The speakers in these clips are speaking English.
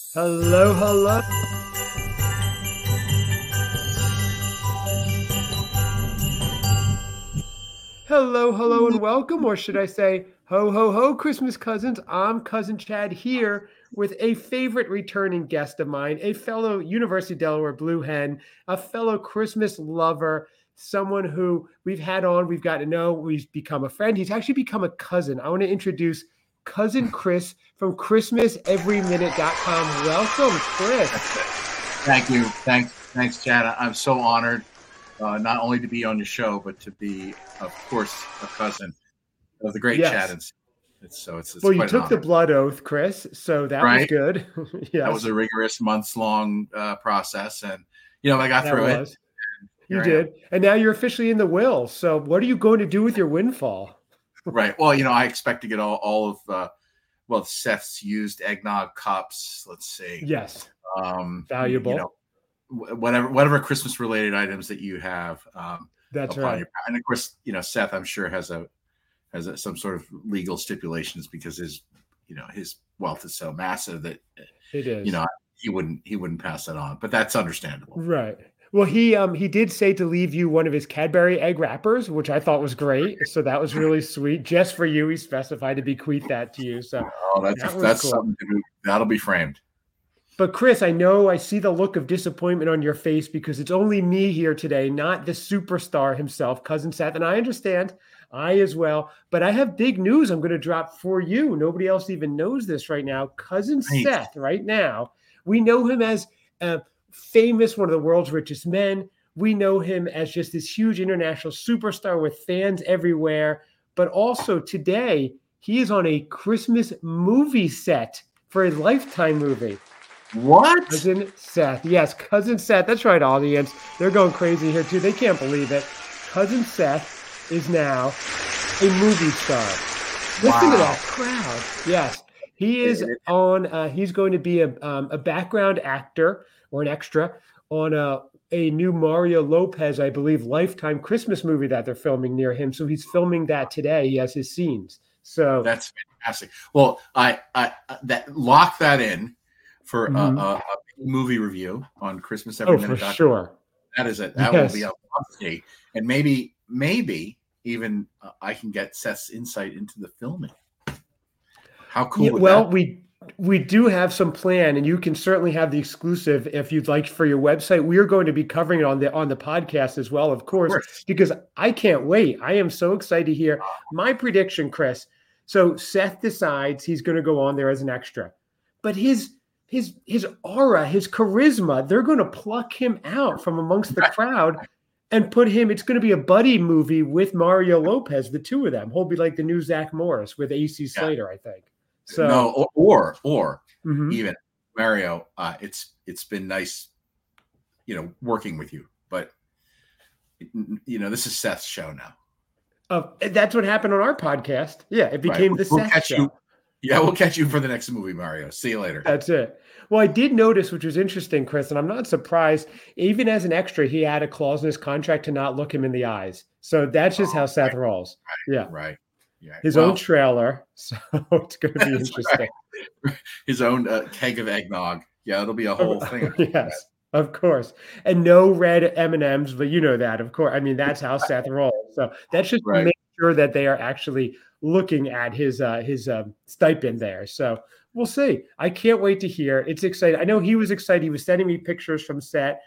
Hello, hello. Hello, hello, and welcome, or should I say, ho, ho, ho, Christmas cousins. I'm Cousin Chad here with a favorite returning guest of mine, a fellow University of Delaware Blue Hen, a fellow Christmas lover, someone who we've had on, we've got to know, we've become a friend. He's actually become a cousin. I want to introduce Cousin Chris from ChristmasEveryMinute.com. Welcome, Chris. Thank you. Thanks, Chad. I'm so honored not only to be on your show, but to be, of course, a cousin of the great Chad. It's well, you took the blood oath, Chris, so that was good. Yes. That was a rigorous months-long process, and I got through it. You did, and now you're officially in the will. So, what are you going to do with your windfall? Right. Well, I expect to get all of Seth's used eggnog cups. Let's see. Yes. Valuable. Whatever Christmas related items that you have. That's right. And of course, Seth, I'm sure has some sort of legal stipulations because his wealth is so massive that it is. He wouldn't pass that on, but that's understandable. Right. Well, he did say to leave you one of his Cadbury egg wrappers, which I thought was great. So that was really sweet. Just for you, he specified to bequeath that to you. So that's cool. Something that'll be framed. But Chris, I know I see the look of disappointment on your face because it's only me here today, not the superstar himself, Cousin Seth. And I understand, I as well. But I have big news I'm going to drop for you. Nobody else even knows this right now. Cousin Seth, right now, we know him as famous, one of the world's richest men. We know him as just this huge international superstar with fans everywhere. But also today, he is on a Christmas movie set for a Lifetime movie. What? Cousin Seth. Yes, Cousin Seth. That's right, audience. They're going crazy here, too. They can't believe it. Cousin Seth is now a movie star. Listen to that crowd. Yes. He is on, he's going to be a background actor or an extra on a new Mario Lopez, I believe, Lifetime Christmas movie that they're filming near him. So he's filming that today. He has his scenes. So that's fantastic. Well, I lock that in for a movie review on Christmas Every Minute. For sure. That is it. That will be a must-see. And maybe even I can get Seth's insight into the filming. How cool! Well, we do have some plan, and you can certainly have the exclusive if you'd like for your website. We are going to be covering it on the podcast as well, of course, because I can't wait. I am so excited to hear my prediction, Chris. So Seth decides he's going to go on there as an extra, but his aura, his charisma, they're going to pluck him out from amongst the crowd and put him. It's going to be a buddy movie with Mario Lopez, the two of them. He'll be like the new Zach Morris with AC Slater, I think. So no, or even Mario. It's been nice, working with you, but this is Seth's show now. That's what happened on our podcast. Yeah, it became the Seth show. We'll catch you for the next movie, Mario. See you later. That's it. Well, I did notice, which was interesting, Chris, and I'm not surprised, even as an extra, he had a clause in his contract to not look him in the eyes. So that's just how Seth rolls. Right. Yeah. His own trailer. So it's going to be interesting. Right. His own keg of eggnog. Yeah, it'll be a whole thing. Yes, of course. And no red M&Ms, but you know that, of course. I mean, that's how Seth rolls. So that's just to make sure that they are actually looking at his stipend there. So we'll see. I can't wait to hear. It's exciting. I know he was excited. He was sending me pictures from set.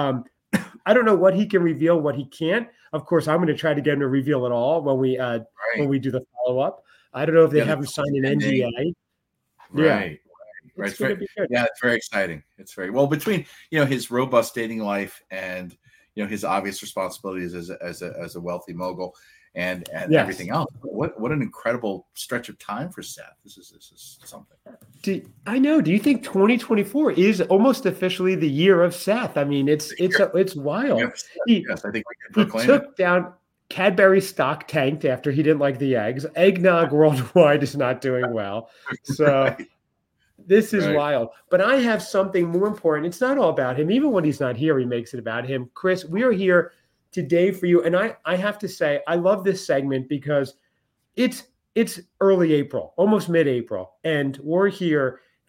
I don't know what he can reveal, what he can't. Of course, I'm going to try to get him to reveal it all when we do the follow-up. I don't know if they have him sign an NDA. Right. It's very exciting. It's very well between his robust dating life and his obvious responsibilities as a wealthy mogul. And everything else. What an incredible stretch of time for Seth. This is something. I know. Do you think 2024 is almost officially the year of Seth? I mean, it's wild. Yes, I think we can proclaim he took down Cadbury stock tanked after he didn't like the eggs. Eggnog worldwide is not doing well. So this is wild. But I have something more important. It's not all about him. Even when he's not here, he makes it about him. Chris, we are here today for you. And I have to say, I love this segment because it's early April, almost mid-April. And we're here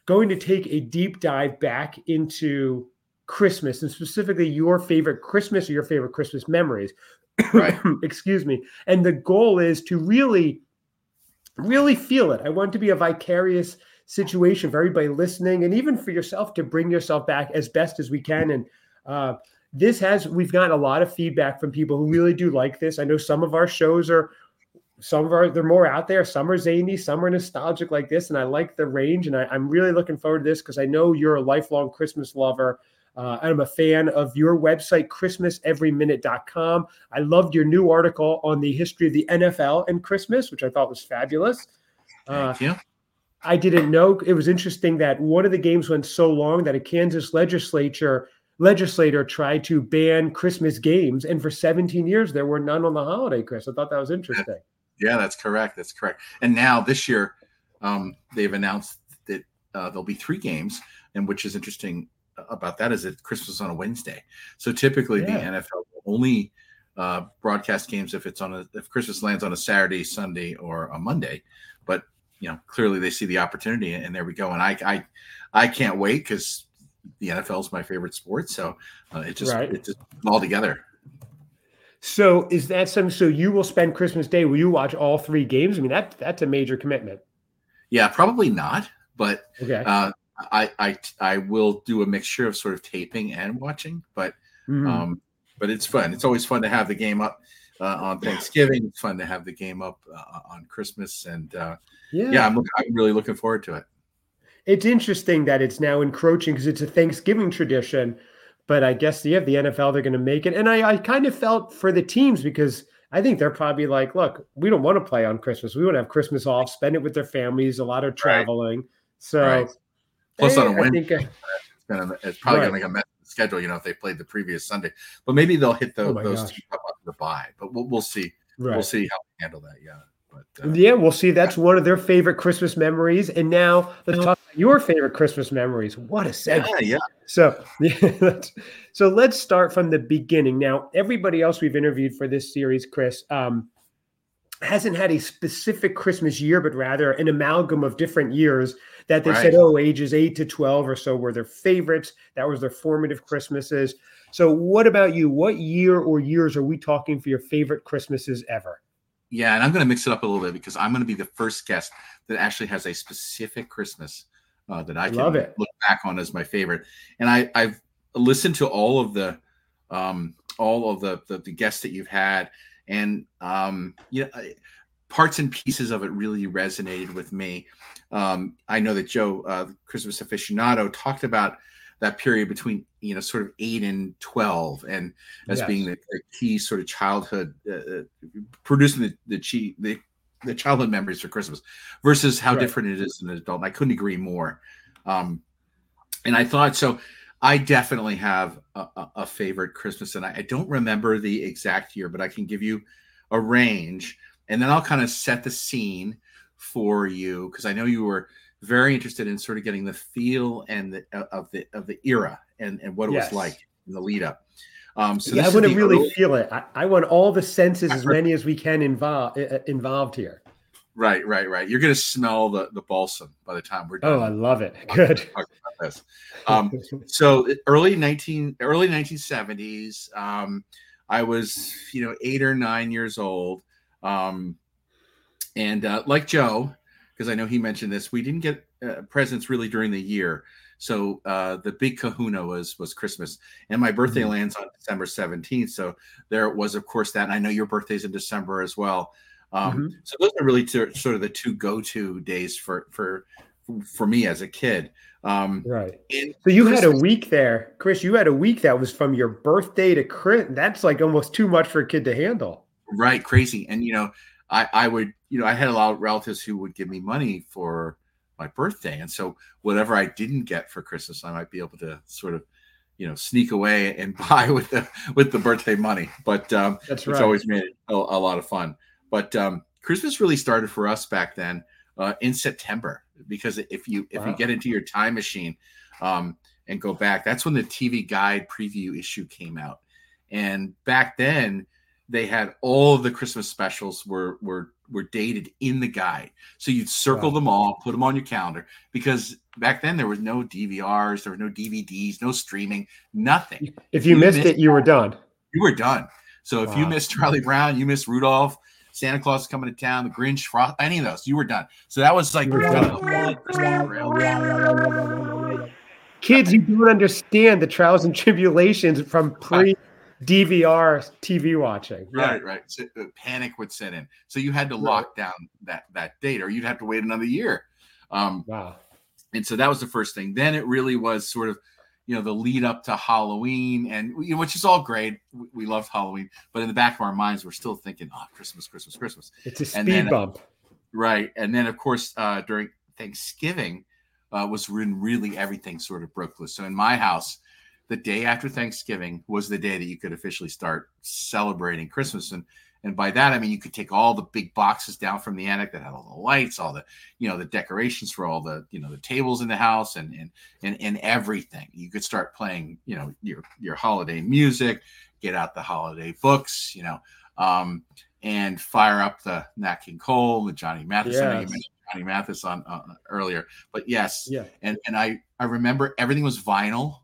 going to take a deep dive back into Christmas, and specifically your favorite Christmas or your favorite Christmas memories. Right. Excuse me. And the goal is to really feel it. I want it to be a vicarious situation for everybody listening, and even for yourself to bring yourself back as best as we can. And we've gotten a lot of feedback from people who really do like this. I know some of our shows they're more out there. Some are zany, some are nostalgic like this. And I like the range. And I'm really looking forward to this because I know you're a lifelong Christmas lover. I'm a fan of your website, ChristmasEveryMinute.com. I loved your new article on the history of the NFL and Christmas, which I thought was fabulous. Thank you. I didn't know. It was interesting that one of the games went so long that a Kansas legislator tried to ban Christmas games. And for 17 years, there were none on the holiday, Chris. I thought that was interesting. Yeah, that's correct. That's correct. And now this year, they've announced that there'll be 3 games, and which is interesting about that is that Christmas is on a Wednesday. So typically the NFL will only broadcast games if Christmas lands on a Saturday, Sunday, or a Monday. But clearly they see the opportunity, and there we go. And I can't wait because the NFL is my favorite sport. So it just all together. So is that something? So you will spend Christmas Day? Will you watch all 3 games? I mean, that's a major commitment. Yeah, probably not. But okay. I will do a mixture of sort of taping and watching. But but it's fun. It's always fun to have the game up on Thanksgiving. It's fun to have the game up on Christmas. And I'm really looking forward to it. It's interesting that it's now encroaching because it's a Thanksgiving tradition. But I guess, the NFL, they're going to make it. And I kind of felt for the teams because I think they're probably like, look, we don't want to play on Christmas. We want to have Christmas off, spend it with their families, a lot of traveling. Right. So plus on a Wednesday, it's probably going to make a mess of the schedule, if they played the previous Sunday. But maybe they'll hit those teams up on the bye. But we'll see. Right. We'll see how they handle that, But, we'll see. That's one of their favorite Christmas memories. And now let's talk about your favorite Christmas memories. What a segue. Yeah. So let's start from the beginning. Now, everybody else we've interviewed for this series, Chris, hasn't had a specific Christmas year, but rather an amalgam of different years that they said, ages 8 to 12 or so were their favorites. That was their formative Christmases. So what about you? What year or years are we talking for your favorite Christmases ever? Yeah, and I'm going to mix it up a little bit because I'm going to be the first guest that actually has a specific Christmas that I can look back on as my favorite. And I've listened to all of the guests that you've had, and parts and pieces of it really resonated with me. I know that Joe, the Christmas aficionado, talked about that period between sort of 8 and 12, and as being the key sort of childhood, producing the childhood memories for Christmas, versus how different it is as an adult. And I couldn't agree more. And I thought so. I definitely have a favorite Christmas, and I don't remember the exact year, but I can give you a range, and then I'll kind of set the scene for you because I know you were very interested in sort of getting the feel and of the era and what it was like in the lead up. I want to really feel it. I want all the senses, as many as we can involved here. Right. You're going to smell the balsam by the time we're done. Oh, I love it. Good. So early 1970s, I was 8 or 9 years old, and like Joe, because I know he mentioned this, we didn't get presents really during the year. So the big kahuna was Christmas, and my birthday lands on December 17th. So there was, of course, that. And I know your birthday's in December as well. So those are really sort of the 2 go-to days for me as a kid. Right. So you had a week there, Chris. You had a week that was from your birthday to Christmas. That's like almost too much for a kid to handle. Right. Crazy. And, I would, I had a lot of relatives who would give me money for my birthday. And so whatever I didn't get for Christmas, I might be able to sort of, sneak away and buy with the birthday money. But that's right. It's always made it a lot of fun. But Christmas really started for us back then in September, because if you get into your time machine and go back, that's when the TV Guide preview issue came out. And back then, they had all of the Christmas specials were dated in the guide. So you'd circle them all, put them on your calendar, because back then there was no DVRs, there were no DVDs, no streaming, nothing. If you missed it, you were done. You were done. So if you missed Charlie Brown, you missed Rudolph, Santa Claus is coming to town, the Grinch, Frost, any of those, you were done. So that was like kids, you don't understand the trials and tribulations from pre-DVR TV watching. Yeah. Right. So, panic would set in. So you had to lock down that date, or you'd have to wait another year. Wow. And so that was the first thing. Then it really was sort of, the lead up to Halloween, and which is all great. We loved Halloween, but in the back of our minds, we're still thinking, Christmas. It's a speed bump. Right. And then, of course, during Thanksgiving was when really everything sort of broke loose. So in my house, the day after Thanksgiving was the day that you could officially start celebrating Christmas. And by that, I mean, you could take all the big boxes down from the attic that had all the lights, all the, the decorations for all the, the tables in the house and everything. You could start playing, your holiday music, get out the holiday books, and fire up the Nat King Cole, the Johnny Mathis. Yes. I know you mentioned Johnny Mathis on earlier, but yes. Yeah. And I remember everything was vinyl.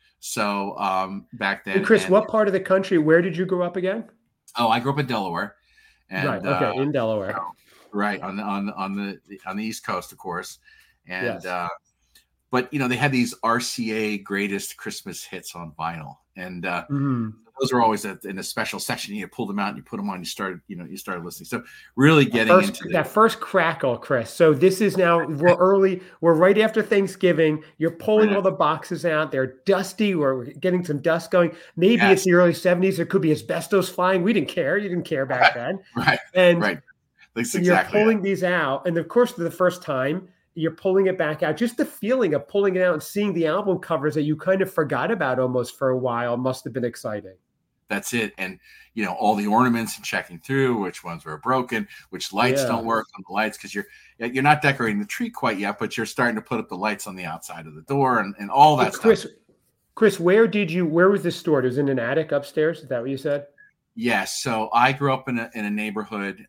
So back then. And Chris, what part of the country, where did you grow up again? Oh, I grew up in Delaware. And, right. Okay. In Delaware. Right. On the East Coast, of course. And, yes. But they had these RCA greatest Christmas hits on vinyl. And those were always in a special section. You pulled them out and you put them on. You started listening. So really getting into that first crackle, Chris. So this is now, we're early. We're right after Thanksgiving. You're pulling all the boxes out. They're dusty. We're getting some dust going. Maybe it's the early 70s. It could be asbestos flying. We didn't care. You didn't care back then. Right. And right. That's exactly you're pulling these out. And of course, for the first time, you're pulling it back out. Just the feeling of pulling it out and seeing the album covers that you kind of forgot about almost for a while must have been exciting. That's it. And, all the ornaments and checking through which ones were broken, which lights don't work on the lights, because you're not decorating the tree quite yet, but you're starting to put up the lights on the outside of the door and all that stuff. Chris, where was this stored? It was in an attic upstairs? Is that what you said? Yes. So I grew up in a neighborhood,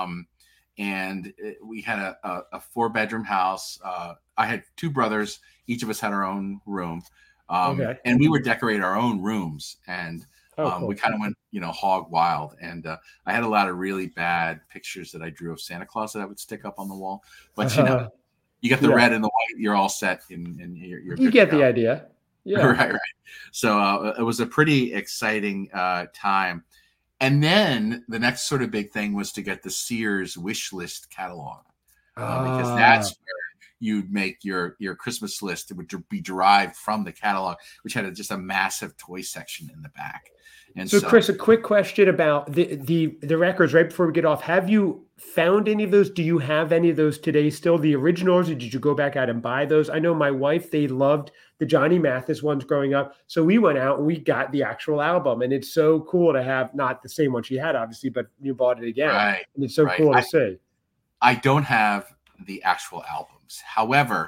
and we had a 4-bedroom house. I had 2 brothers. Each of us had our own room. And we would decorate our own rooms. And cool. We kind of went, hog wild. And I had a lot of really bad pictures that I drew of Santa Claus that I would stick up on the wall. But, you get the red and the white, you're all set. You get the idea. Yeah. Right. So it was a pretty exciting time. And then the next sort of big thing was to get the Sears wish list catalog, because that's where you'd make your Christmas list. It would be derived from the catalog, which had just a massive toy section in the back. And so Chris, a quick question about the records right before we get off. Have you found any of those? Do you have any of those today still, the originals, or did you go back out and buy those? I know my wife, they loved the Johnny Mathis ones growing up. So we went out and we got the actual album, and it's so cool to have not the same one she had, obviously, but you bought it again. Right. And it's so cool to see. I don't have the actual albums. However,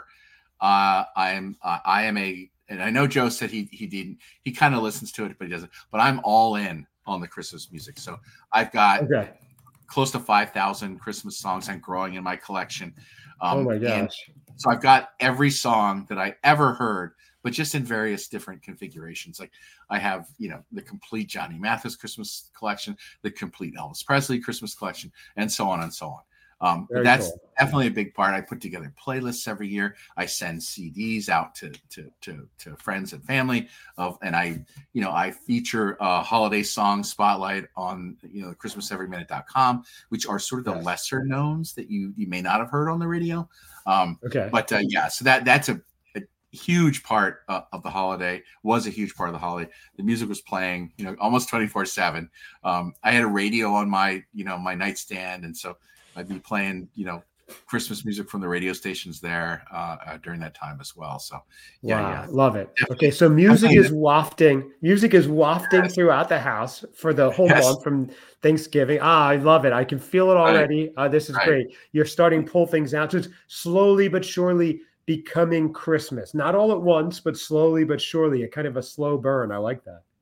I am and I know Joe said he didn't, he kind of listens to it, but he doesn't, but I'm all in on the Christmas music. So I've got close to 5,000 Christmas songs and growing in my collection. Oh my gosh. So I've got every song that I ever heard, but just in various different configurations. Like I have, the complete Johnny Mathis Christmas collection, the complete Elvis Presley Christmas collection, and so on and so on. That's cool. Definitely a big part. I put together playlists every year. I send CDs out to friends and family and I feature a holiday song spotlight on, ChristmasEveryMinute.com, which are sort of the lesser knowns that you may not have heard on the radio. But so that's a huge part of the holiday, was a huge part of the holiday. The music was playing, almost 24/7. I had a radio on my, my nightstand. And so I'd be playing, Christmas music from the radio stations there during that time as well. So love it. Okay, so music is wafting throughout the house for the whole month from Thanksgiving. I love it. I can feel it already. This is great. You're starting to pull things out. So it's slowly but surely becoming Christmas. Not all at once, but slowly but surely. A kind of a slow burn. I like that.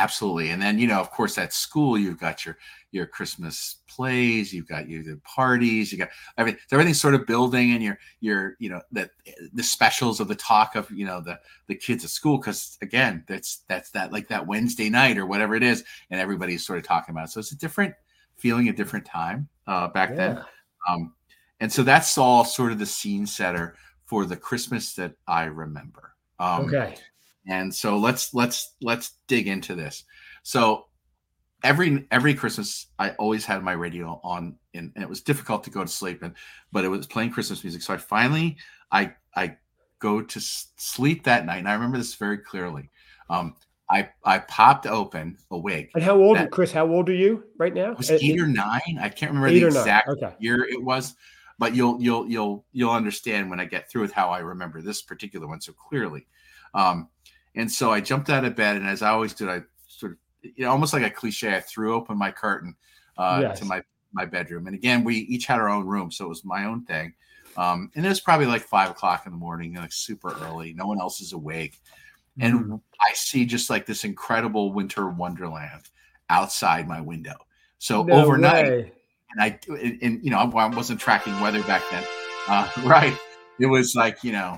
absolutely. And then, of course, at school, you've got your Christmas plays, you've got your parties, you got everything's sort of building, and your the specials of the talk of the kids at school, because again, that's that, like that Wednesday night or whatever it is, and everybody's sort of talking about it. So it's a different feeling, a different time back then. And so that's all sort of the scene setter for the Christmas that I remember. Okay. And so let's dig into this. So every Christmas, I always had my radio on, and it was difficult to go to sleep, but it was playing Christmas music. So I go to sleep that night, and I remember this very clearly. I popped open awake. And how old, Chris? How old are you right now? It was 8 or 9. I can't remember the exact year it was, but you'll understand when I get through with how I remember this particular one so clearly. And so I jumped out of bed, and as I always did, I sort of, almost like a cliche, I threw open my curtain to my bedroom. And again, we each had our own room, so it was my own thing. And it was probably like 5 o'clock in the morning, like super early. No one else is awake. And I see just like this incredible winter wonderland outside my window. So overnight, and I wasn't tracking weather back then. Right. It was like, a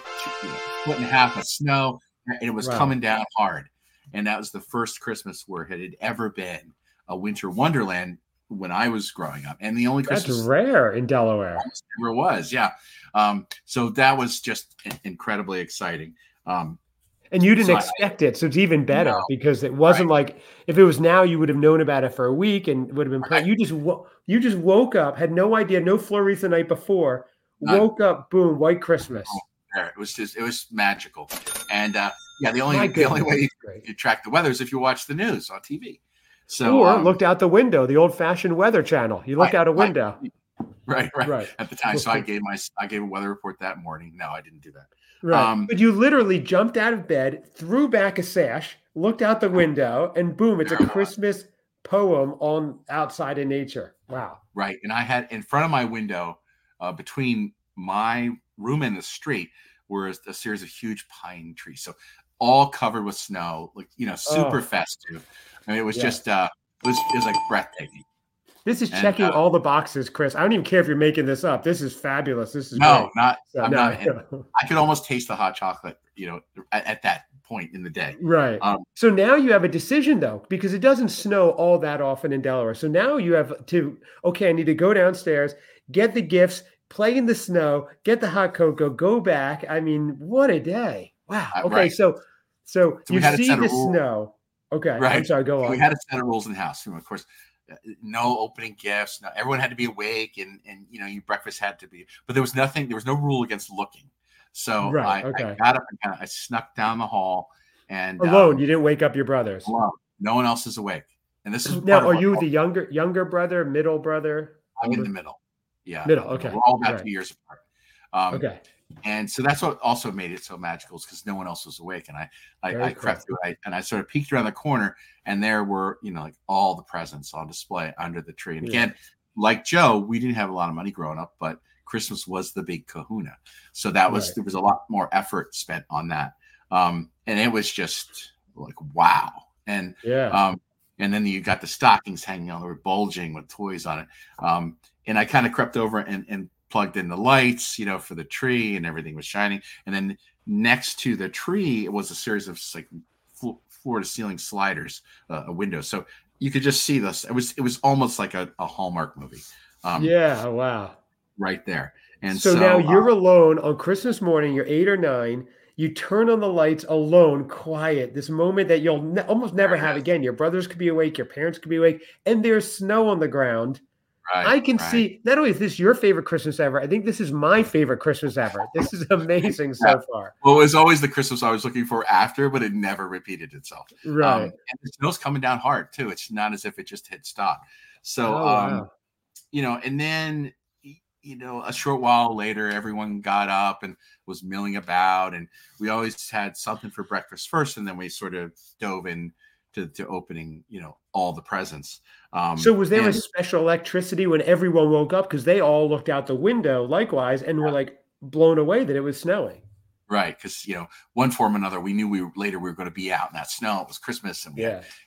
foot and a half of snow, and it was coming down hard. And that was the first Christmas where it had ever been a winter wonderland when I was growing up. And the only Christmas that's rare in Delaware. Never was. Yeah. So that was just incredibly exciting. And you didn't expect it, so it's even better because it wasn't like if it was now, you would have known about it for a week and would have been playing. You just woke up, had no idea, no flurries the night before, woke up, boom, white Christmas. It was magical, and the only way you track the weather is if you watch the news on TV. So or looked out the window, the old-fashioned weather channel. You look out a window. Right. At the time, so I gave a weather report that morning. No, I didn't do that. Right. But you literally jumped out of bed, threw back a sash, looked out the window, and boom, it's a Christmas poem on outside in nature. Wow. Right. And I had in front of my window, between my room and the street, were a series of huge pine trees. So all covered with snow, like, super festive. I mean, it was just, it was like breathtaking. This is checking all the boxes, Chris. I don't even care if you're making this up. This is fabulous. This is great. Not. I'm not. I could almost taste the hot chocolate, at that point in the day. Right. So now you have a decision though, because it doesn't snow all that often in Delaware. So now you have to. Okay, I need to go downstairs, get the gifts, play in the snow, get the hot cocoa, go back. I mean, what a day! Wow. Okay, right. so you see the snow. Okay, right. I'm sorry. Go on. We had a set of rules in the house. Of course. No opening gifts. No, everyone had to be awake, and your breakfast had to be. But there was no rule against looking. So I got up and I snuck down the hall, and alone. You didn't wake up your brothers. Alone. No one else is awake. And this is now. Are you the younger brother, middle brother? I'm in the middle. Yeah, middle. Okay, we're all about 2 years apart. Okay. And so that's what also made it so magical, is because no one else was awake. And I crept through, and I sort of peeked around the corner, and there were, like all the presents on display under the tree. And again, like Joe, we didn't have a lot of money growing up, but Christmas was the big kahuna. So that was, there was a lot more effort spent on that. And it was just like, wow. And, and then you got the stockings hanging on, they were bulging with toys on it. And I kind of crept over and plugged in the lights, for the tree, and everything was shining. And then next to the tree, it was a series of like floor to ceiling sliders, a window. So you could just see this. It was almost like a Hallmark movie. Wow. Right there. And so now you're alone on Christmas morning, you're 8 or 9, you turn on the lights alone, quiet, this moment that you'll almost never have again. Your brothers could be awake, your parents could be awake, and there's snow on the ground. I can see, not only is this your favorite Christmas ever, I think this is my favorite Christmas ever. This is amazing so far. Well, it was always the Christmas I was looking for after, but it never repeated itself. Right. And the snow's coming down hard too. It's not as if it just hit stop. So, and then, a short while later, everyone got up and was milling about, and we always had something for breakfast first, and then we sort of dove in to opening, all the presents. So was there a special electricity when everyone woke up? Because they all looked out the window likewise and were like blown away that it was snowing. Right, because one form or another, we knew we were going to be out in that snow. It was Christmas, and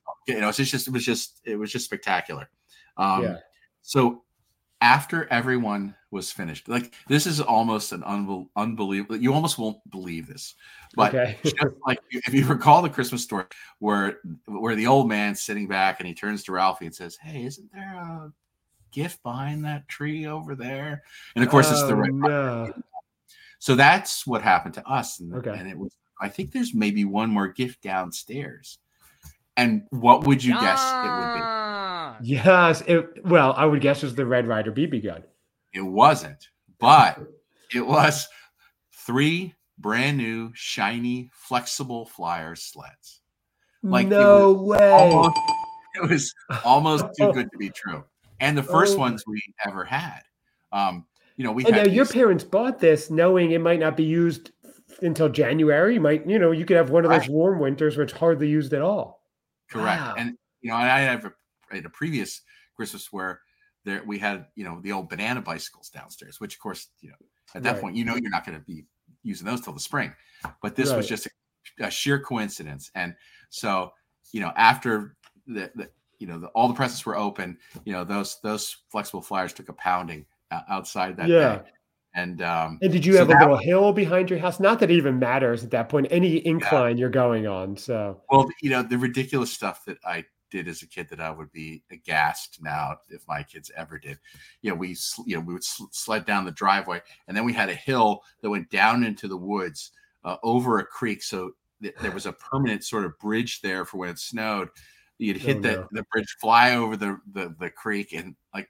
it was just spectacular. So after everyone was finished, like this is almost an unbelievable. You almost won't believe this, but just like if you recall the Christmas story where the old man's sitting back and he turns to Ralphie and says, "Hey, isn't there a gift behind that tree over there?" And of course, it's the right. No. So that's what happened to us. And it was, I think there's maybe one more gift downstairs. And what would you guess it would be? Yes. Well, I would guess it was the Red Ryder BB gun. It wasn't, but it was 3 brand new, shiny, flexible flyer sleds. Like no way. It was almost too good to be true. And the first ones we ever had. We and now your parents bought this knowing it might not be used until January. You might, you could have one of those warm winters where it's hardly used at all. Correct. Wow. And, I have a previous Christmas where we had, the old banana bicycles downstairs, which of course, at that point, you're not going to be using those till the spring, but this was just a sheer coincidence. And so, after all the presents were open, those flexible flyers took a pounding outside that day. And did you have a little hill behind your house? Not that it even matters at that point, any incline you're going on. So, well, the ridiculous stuff that I did as a kid that I would be aghast now if my kids ever did. We would sled down the driveway, and then we had a hill that went down into the woods over a creek. So there was a permanent sort of bridge there for when it snowed. You'd hit the bridge, fly over the creek, and like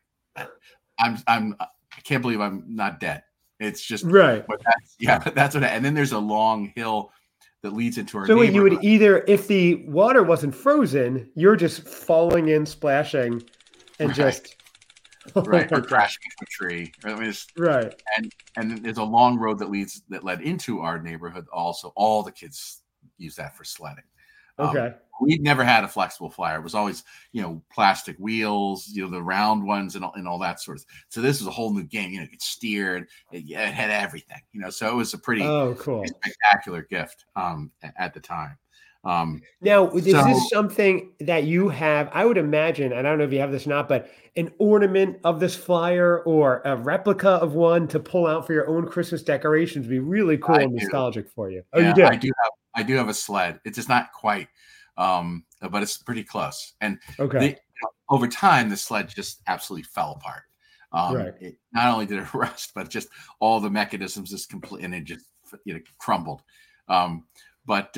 I can't believe I'm not dead. It's just right. But that's what. And then there's a long hill that leads into our. So you would either, if the water wasn't frozen, you're just falling in, splashing, and just or crashing into a tree. I mean, right. And there's a long road that led into our neighborhood. Also, all the kids use that for sledding. Okay. We'd never had a flexible flyer. It was always, plastic wheels, the round ones and all that sort of. So this was a whole new game. It could steer. It had everything. So it was a pretty cool, spectacular gift at the time. Now, is this something that you have? I would imagine, and I don't know if you have this or not, but an ornament of this flyer or a replica of one to pull out for your own Christmas decorations would be really cool and nostalgic for you. Oh, you do? I do have a sled. It's just not quite, but it's pretty close. And over time, the sled just absolutely fell apart. It not only did it rust, but just all the mechanisms just complete, and it just crumbled. But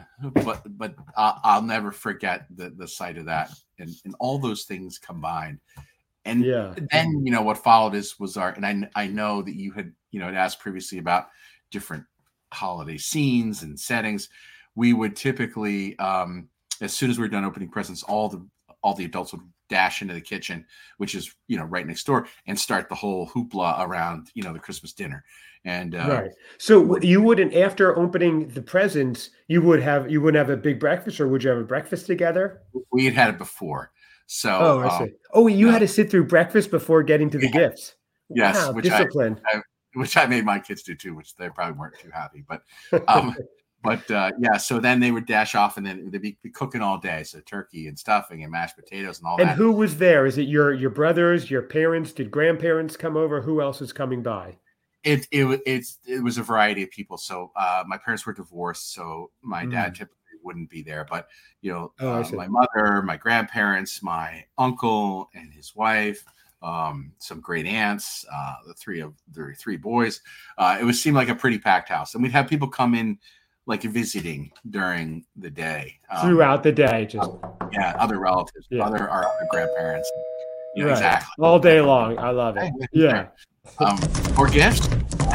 I'll never forget the sight of that and all those things combined. And then what followed was our, and I know that you had had asked previously about different holiday scenes and settings. We would typically, as soon as we were done opening presents, all the adults would dash into the kitchen, which is right next door, and start the whole hoopla around the Christmas dinner. And so you wouldn't, after opening the presents, you wouldn't have a big breakfast, or would you have a breakfast together? We had it before. So I see. You had to sit through breakfast before getting to the gifts. Yes, wow, discipline. Which I made my kids do too, which they probably weren't too happy. But so then they would dash off, and then they'd be cooking all day. So turkey and stuffing and mashed potatoes and all that. And who was there? Is it your brothers, your parents? Did grandparents come over? Who else is coming by? It was a variety of people. So my parents were divorced, so my dad typically wouldn't be there. But my mother, my grandparents, my uncle and his wife, some great aunts, the three boys. It would seem like a pretty packed house, and we'd have people come in like visiting during the day, throughout the day, just other relatives, our other grandparents. Exactly, all day long. I love it. Yeah. Or gifts.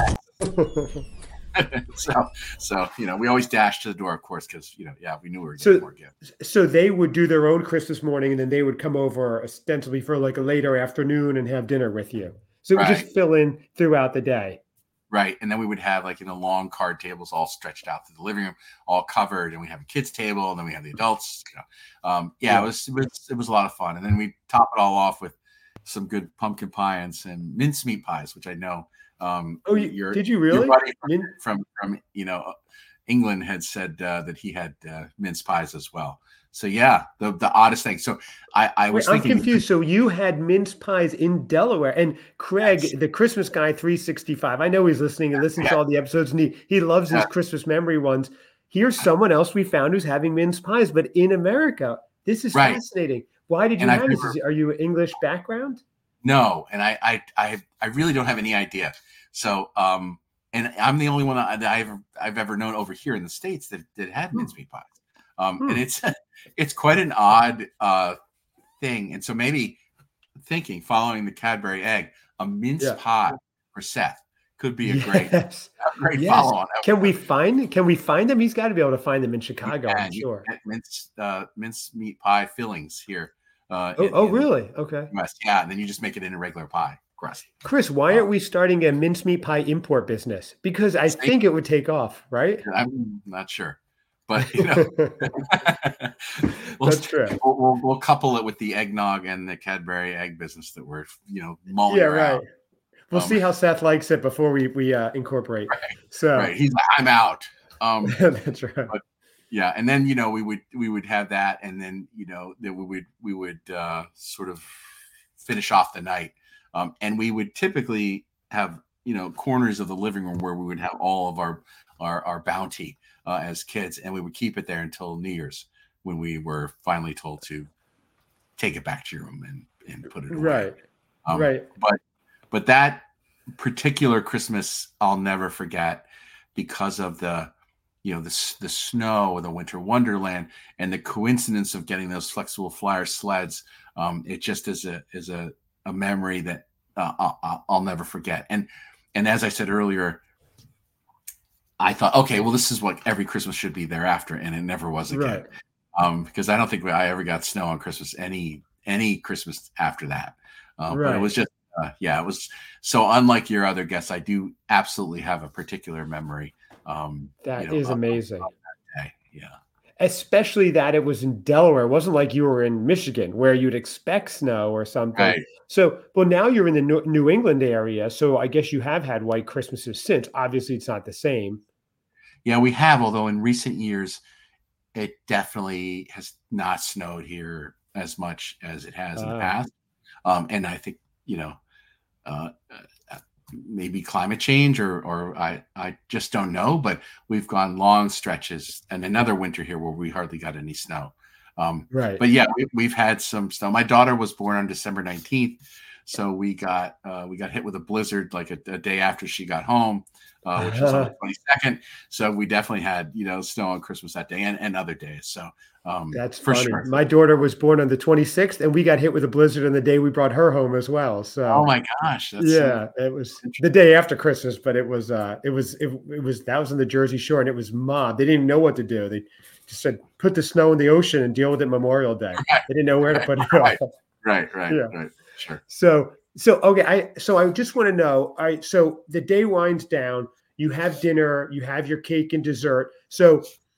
so we always dash to the door, of course, because we knew we were getting more gifts. So they would do their own Christmas morning, and then they would come over ostensibly for like a later afternoon and have dinner with you. So it would just fill in throughout the day. Right. And then we would have long card tables all stretched out to the living room, all covered, and we have a kids table, and then we have the adults. It was a lot of fun. And then we top it all off with some good pumpkin pie and some mincemeat pies, which I know Did you really? Your buddy from England had said that he had mince pies as well. So yeah, the oddest thing. So I was thinking. I'm confused. So you had mince pies in Delaware, and Craig, Yes. the Christmas guy 365. I know he's listening and listens to all the episodes, and he loves his Christmas memory ones. Here's someone else we found who's having mince pies, but in America. This is fascinating. Why did you have this? Are you English background? No, and I really don't have any idea. So and I'm the only one that I've ever known over here in the States that had mincemeat pies. And it's quite an odd thing. And so maybe following the Cadbury egg, a mince pie for Seth could be a great follow on. Can we find them? He's got to be able to find them in Chicago, I'm sure. Mince meat pie fillings here. Really? Okay. Yeah, and then you just make it in a regular pie crust. Chris, why aren't we starting a mincemeat pie import business? Because I think it would take off, right? I'm not sure. But that's true. We'll couple it with the eggnog and the Cadbury egg business that we're mulling around. Right. We'll see how Seth likes it before we incorporate. Right. He's like, I'm out. That's right. But, yeah, and then we would have that, and then that we would sort of finish off the night, and we would typically have corners of the living room where we would have all of our bounty as kids, and we would keep it there until New Year's when we were finally told to take it back to your room and put it away. Right. But that particular Christmas I'll never forget because of the snow, the winter wonderland, and the coincidence of getting those flexible flyer sleds. It just is a memory that I'll never forget. And as I said earlier, I thought, okay, well, this is what every Christmas should be thereafter, and it never was again. Because I don't think I ever got snow on Christmas any Christmas after that. But it was just, it was so unlike your other guests. I do absolutely have a particular memory. That is amazing. That day. Yeah. Especially that it was in Delaware. It wasn't like you were in Michigan where you'd expect snow or something. Right. So, well, now you're in the New England area. So I guess you have had white Christmases since. Obviously, it's not the same. Yeah, we have. Although in recent years, it definitely has not snowed here as much as it has in the past. And I think, maybe climate change or I just don't know, but we've gone long stretches and another winter here where we hardly got any snow. But yeah, we've had some snow. My daughter was born on December 19th. So we got hit with a blizzard like a day after she got home, which was on the 22nd. So we definitely had, snow on Christmas that day and other days. So that's for funny. Sure. My daughter was born on the 26th and we got hit with a blizzard on the day we brought her home as well. So, oh my gosh. It was the day after Christmas, but it was that was in the Jersey Shore and it was mobbed. They didn't even know what to do. They just said, put the snow in the ocean and deal with it Memorial Day. They didn't know where to put it. Right. Sure. So okay. I just want to know. All right. So the day winds down. You have dinner. You have your cake and dessert. So,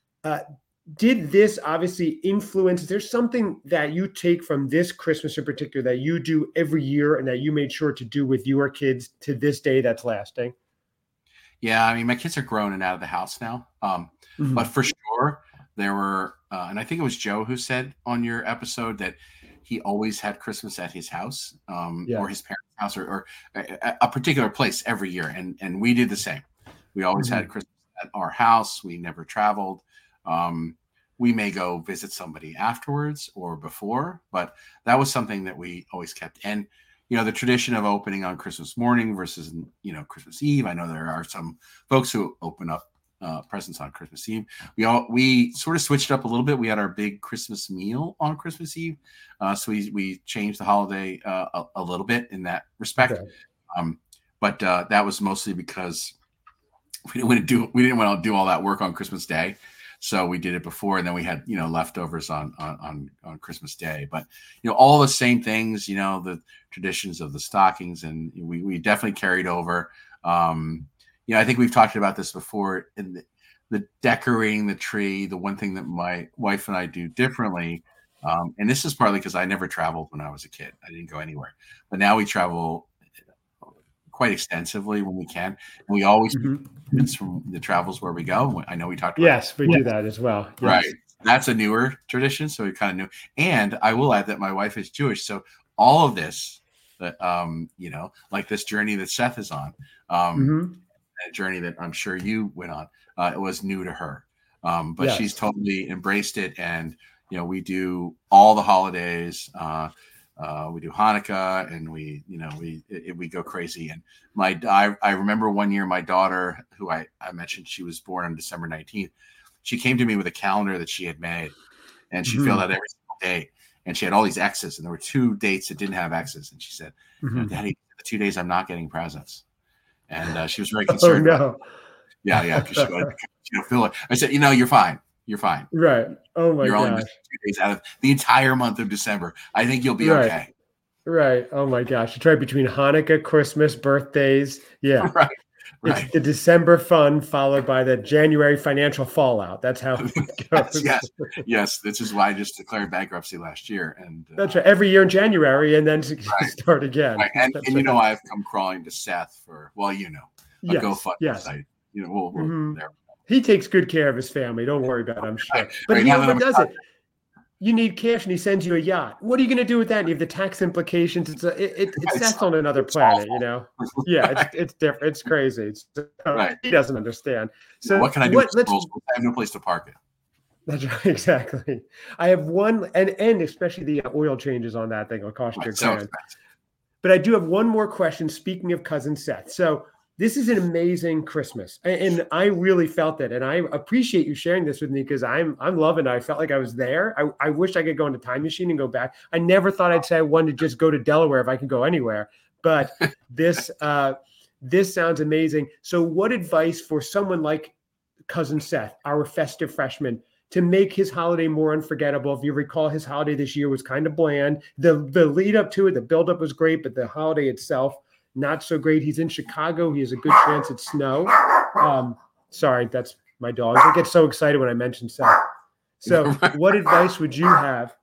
did this obviously influence? Is there something that you take from this Christmas in particular that you do every year and that you made sure to do with your kids to this day that's lasting? Yeah, I mean, my kids are grown and out of the house now. But for sure, there were, and I think it was Joe who said on your episode that he always had Christmas at his house or his parents' house or a particular place every year. And we did the same. We always had Christmas at our house. We never traveled. We may go visit somebody afterwards or before, but that was something that we always kept. And, the tradition of opening on Christmas morning versus, Christmas Eve. I know there are some folks who open up presents on Christmas Eve. We sort of switched up a little bit. We had our big Christmas meal on Christmas Eve. So we changed the holiday a little bit in that respect. Okay. But that was mostly because we didn't want to do all that work on Christmas Day. So we did it before, and then we had, leftovers on Christmas Day. But, all the same things, the traditions of the stockings, and we definitely carried over. I think we've talked about this before in the decorating the tree. The one thing that my wife and I do differently, and this is partly because I never traveled when I was a kid. I didn't go anywhere. But now we travel quite extensively when we can. And we always from the travels where we go. I know we talked about Yes, we do that as well. Yes. Right. That's a newer tradition. So we kind of knew. And I will add that my wife is Jewish. So all of this, like this journey that Seth is on, that journey that I'm sure you went on, it was new to her. But she's totally embraced it. And, we do all the holidays. We do Hanukkah, and we go crazy. And I remember one year my daughter, who I mentioned, she was born on December 19th. She came to me with a calendar that she had made, and she filled out every single day. And she had all these X's, and there were 2 dates that didn't have X's. And she said, Daddy, the 2 days I'm not getting presents. And she was very concerned. Oh, no. Yeah. Because she would fill it. I said, you're fine. You're fine. Right. Oh my gosh. You're only 2 days out of the entire month of December. I think you'll be okay. Right. Oh my gosh. You try between Hanukkah, Christmas, birthdays. Yeah. Right. It's the December fun followed by the January financial fallout. That's how it goes. Yes. This is why I just declared bankruptcy last year. And that's right. Every year in January, and then start again. Right. And I've come crawling to Seth for, a GoFundMe site. There. He takes good care of his family. Don't worry about it, I'm sure. But he does it. You need cash, and he sends you a yacht. What are you going to do with that? And you have the tax implications. It's that's on another planet, Yeah, it's different. It's crazy. He doesn't understand. So what can I do? I have no place to park it. That's right, exactly. I have one, and especially the oil changes on that thing will cost you $1,000. But I do have one more question. Speaking of cousin Seth, so. This is an amazing Christmas, and I really felt it, and I appreciate you sharing this with me because I'm loving it. I felt like I was there. I wish I could go in a time machine and go back. I never thought I'd say I wanted to just go to Delaware if I could go anywhere, but this sounds amazing. So, what advice for someone like cousin Seth, our festive freshman, to make his holiday more unforgettable? If you recall, his holiday this year was kind of bland. The lead up to it, the build up was great, but the holiday itself, not so great. He's in Chicago. He has a good chance at snow. Sorry, that's my dog. I get so excited when I mention Seth. So what advice would you have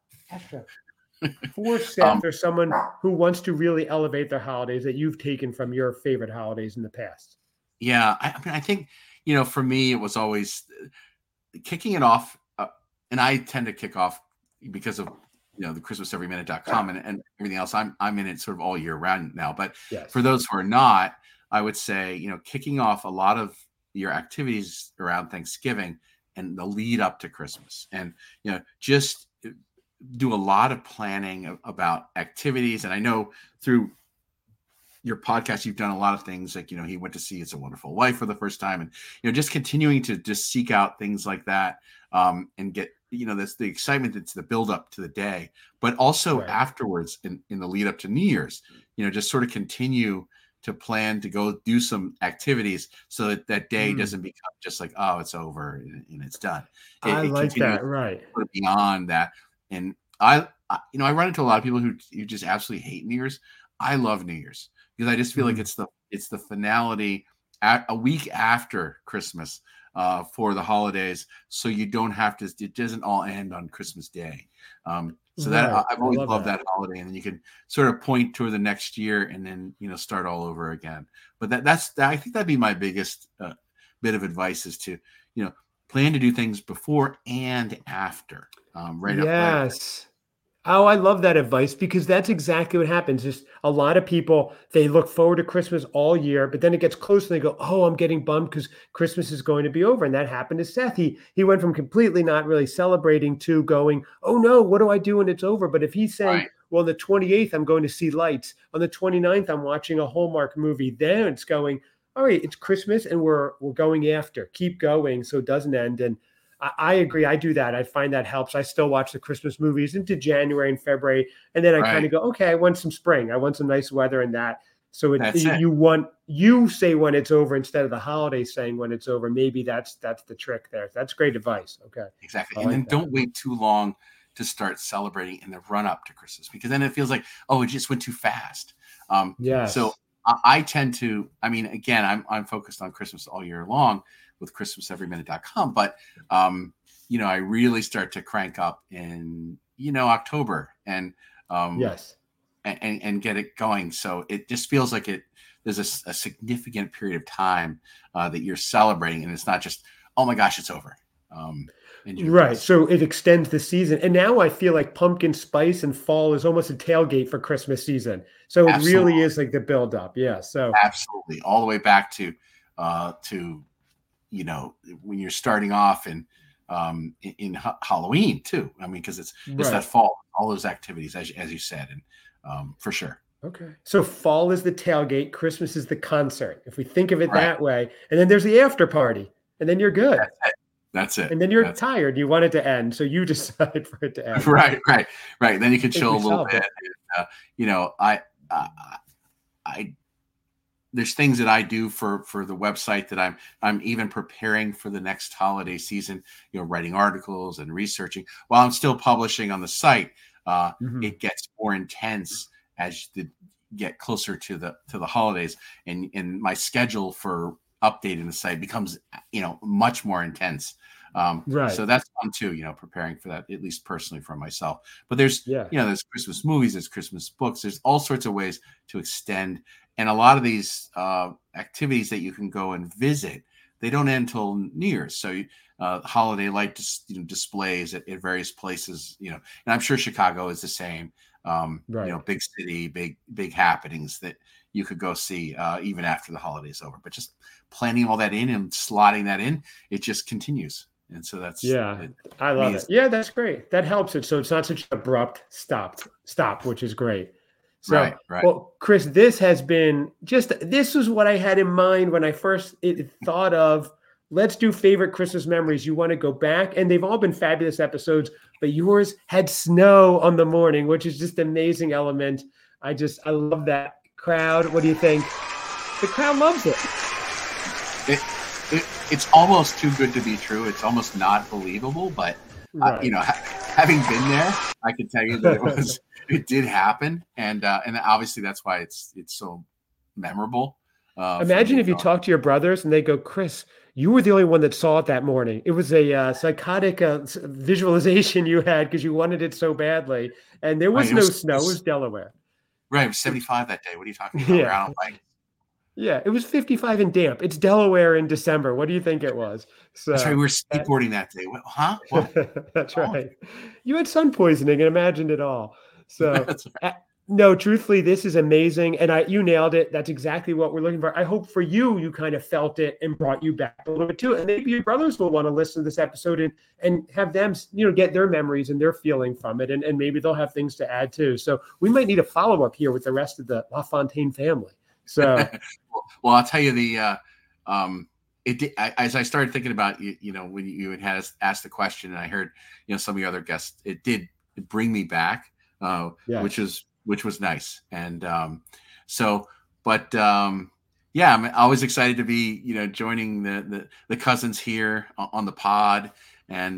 for Seth or someone who wants to really elevate their holidays that you've taken from your favorite holidays in the past? Yeah, I think, for me, it was always kicking it off. And I tend to kick off because of the ChristmasEveryMinute.com and everything else. I'm in it sort of all year round now. But for those who are not, I would say, kicking off a lot of your activities around Thanksgiving and the lead up to Christmas, and just do a lot of planning about activities. And I know through your podcast, you've done a lot of things like, he went to see It's a Wonderful Life for the first time, and, just continuing to just seek out things like that, and get, that's the excitement. It's the build up to the day, but also afterwards in the lead up to New Year's, just sort of continue to plan to go do some activities so that day doesn't become just like, oh, it's over and it's done. I like that. Right. Beyond that. And I run into a lot of people who just absolutely hate New Year's. I love New Year's because I just feel like it's the finality a week after Christmas for the holidays. So you don't have to, it doesn't all end on Christmas Day. So that I've always loved that holiday, and then you can sort of point toward the next year and then, start all over again. But I think that'd be my biggest bit of advice is to, plan to do things before and after. Yes. Oh, I love that advice because that's exactly what happens. Just a lot of people, they look forward to Christmas all year, but then it gets close and they go, oh, I'm getting bummed because Christmas is going to be over. And that happened to Seth. He went from completely not really celebrating to going, oh no, what do I do when it's over? But if he's saying, well, on the 28th, I'm going to see lights. On the 29th, I'm watching a Hallmark movie. Then it's going, all right, it's Christmas and we're going after. Keep going so it doesn't end. And I agree. I do that. I find that helps. I still watch the Christmas movies into January and February. And then I kind of go, okay, I want some spring. I want some nice weather and that. So you say when it's over instead of the holidays saying when it's over. Maybe that's the trick there. That's great advice. Okay. Exactly. And then don't wait too long to start celebrating in the run up to Christmas, because then it feels like, oh, it just went too fast. So I tend to, again, I'm focused on Christmas all year long with ChristmasEveryMinute.com, but I really start to crank up in October and and get it going. So it just feels like there's a significant period of time that you're celebrating, and it's not just, oh my gosh, it's over. Right. So it extends the season. And now I feel like pumpkin spice and fall is almost a tailgate for Christmas season. So it really is like the build up. Yeah. So absolutely. All the way back to when you're starting off in Halloween too. I mean, because it's that fall, all those activities, as you said, and for sure. Okay. So fall is the tailgate, Christmas is the concert, if we think of it that way. And then there's the after party, and then you're good. That's it. And then you're tired. You want it to end, so you decide for it to end. Right. Then you can chill a little bit. I there's things that I do for the website that I'm even preparing for the next holiday season. Writing articles and researching while I'm still publishing on the site. It gets more intense as you get closer to the holidays, and my schedule for updating the site becomes much more intense. So that's fun too, preparing for that, at least personally for myself. But there's there's Christmas movies, there's Christmas books, there's all sorts of ways to extend, and a lot of these activities that you can go and visit, they don't end until New Year's. So holiday light displays at various places, and I'm sure Chicago is the same. Big city, big happenings that you could go see even after the holiday's over. But just planning all that in and slotting that in, it just continues. And so that's I love it. Yeah, that's great. That helps it. So it's not such an abrupt stop, which is great. So, right. Well, Chris, this was what I had in mind when I first thought of, let's do favorite Christmas memories. You want to go back, and they've all been fabulous episodes, but yours had snow on the morning, which is just an amazing element. I love that crowd. What do you think? The crowd loves it. It's almost too good to be true. It's almost not believable, but having been there, I can tell you that it did happen, and obviously that's why it's so memorable. Imagine if you talk to your brothers and they go, Chris, you were the only one that saw it that morning. It was a psychotic visualization you had because you wanted it so badly, and there was no snow. It was Delaware. Right, it was 75 that day. What are you talking about? Yeah, it was 55 and damp. It's Delaware in December. What do you think it was? So that's right. We were skateboarding that day. What? That's right. You had sun poisoning and imagined it all. So no, truthfully, this is amazing. And you nailed it. That's exactly what we're looking for. I hope for you kind of felt it and brought you back a little bit too. And maybe your brothers will want to listen to this episode and have them, get their memories and their feeling from it. And maybe they'll have things to add too. So we might need a follow-up here with the rest of the LaFontaine family. So, well, I'll tell you as I started thinking about when you had asked the question, and I heard some of your other guests, it did bring me back, which was nice, and I'm always excited to be joining the cousins here on the pod, and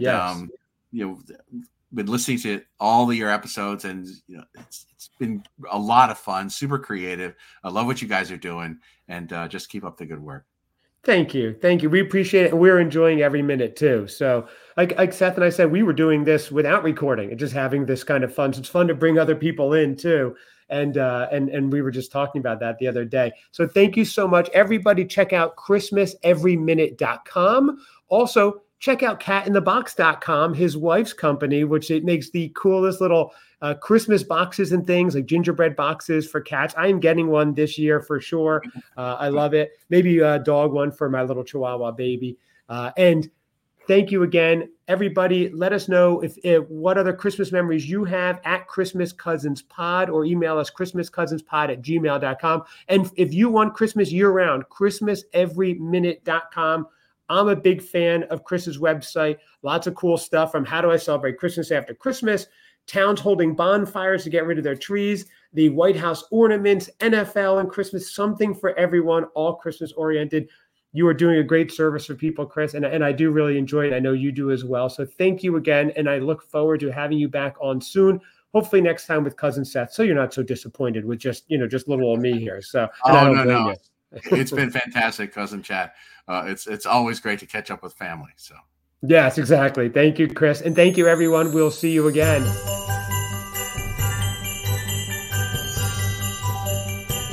been listening to all of your episodes, and it's been a lot of fun, super creative. I love what you guys are doing, and just keep up the good work. Thank you. We appreciate it, and we're enjoying every minute too. So like Seth and I said, we were doing this without recording and just having this kind of fun. So it's fun to bring other people in too, and we were just talking about that the other day. So thank you so much, everybody. Check out ChristmasEveryMinute.com. Also, check out catinthebox.com, his wife's company, which it makes the coolest little Christmas boxes and things, like gingerbread boxes for cats. I am getting one this year for sure. I love it. Maybe a dog one for my little Chihuahua baby. And thank you again, everybody. Let us know if what other Christmas memories you have at Christmas Cousins Pod, or email us christmascousinspod@gmail.com. And if you want Christmas year round, christmaseveryminute.com. I'm a big fan of Chris's website. Lots of cool stuff from how do I celebrate Christmas after Christmas, towns holding bonfires to get rid of their trees, the White House ornaments, NFL and Christmas, something for everyone, all Christmas oriented. You are doing a great service for people, Chris, and I do really enjoy it. I know you do as well. So thank you again, and I look forward to having you back on soon. Hopefully next time with Cousin Seth, so you're not so disappointed with just little old me here. So no. It's been fantastic, Cousin Chad. It's always great to catch up with family. So yes, exactly. Thank you, Chris. And thank you, everyone. We'll see you again.